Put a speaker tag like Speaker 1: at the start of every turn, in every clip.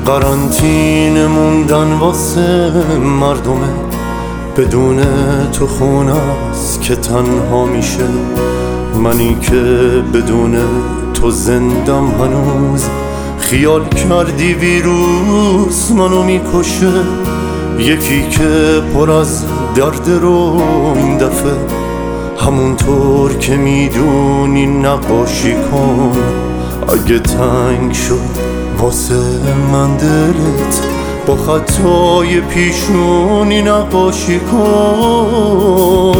Speaker 1: قرنطینه موندن واسه مردمه، بدون تو خونه است که تنها میشه. منی که بدون تو زندم هنوز، خیال کردی ویروس منو میکشه. یکی که پر از درد رو این دفعه، همونطور که میدونی نقاشی کن. اگه تنگ شد واسه من دلت، با خطای پیشونی نقاشی کن.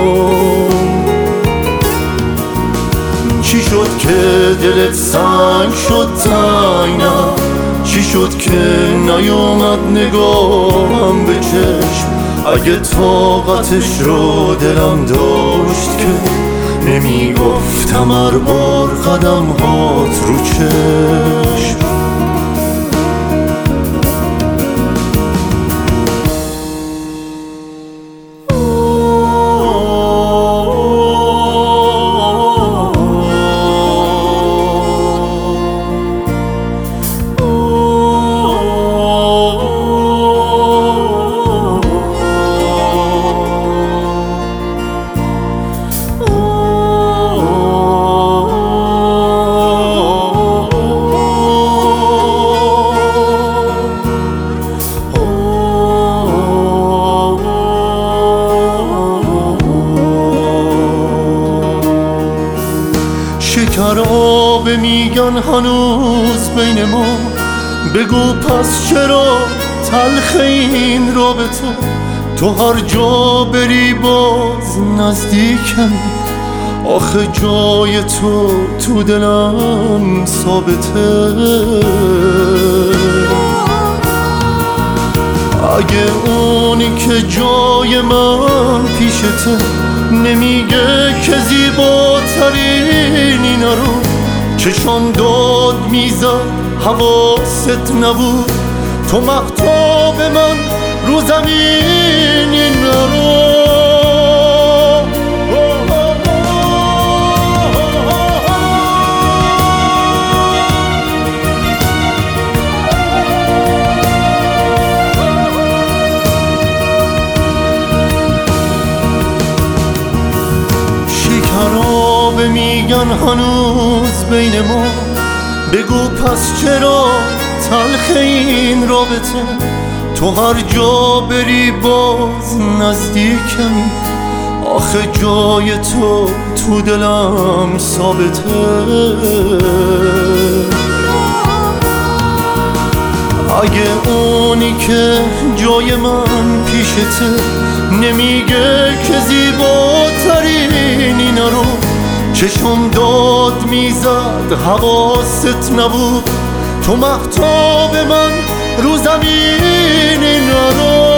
Speaker 1: چی شد که دلت سنگ شد تنگم؟ چی شد که نیومد نگاهم به چشم؟ اگه طاقتش رو دلم داشت که نمیگفتم هر بار قدم هات رو چشم. شکرابه میگن هنوز بین ما، بگو پس چرا تلخ این رابطه؟ تو هر جا بری باز نزدیکم، آخه جای تو دلم ثابته. اگه اونی که جای من پیشته نمیگه که زیباترین اینا رو، چشم داد میزد حواست نبود، تو مهتاب من رو زمین اینا رو. شکرابه میگن هنوز بین ما، بگو پس چرا تلخ این رابطه؟ تو هر جا بری باز نزدیکمی، آخه جای تو دلم ثابته. اگه اونی که جای من پیشته نمیگه که زیباترین اینا رو، چشم داد میزد حواست نبود، تو مهتاب من رو زمین اینا رو.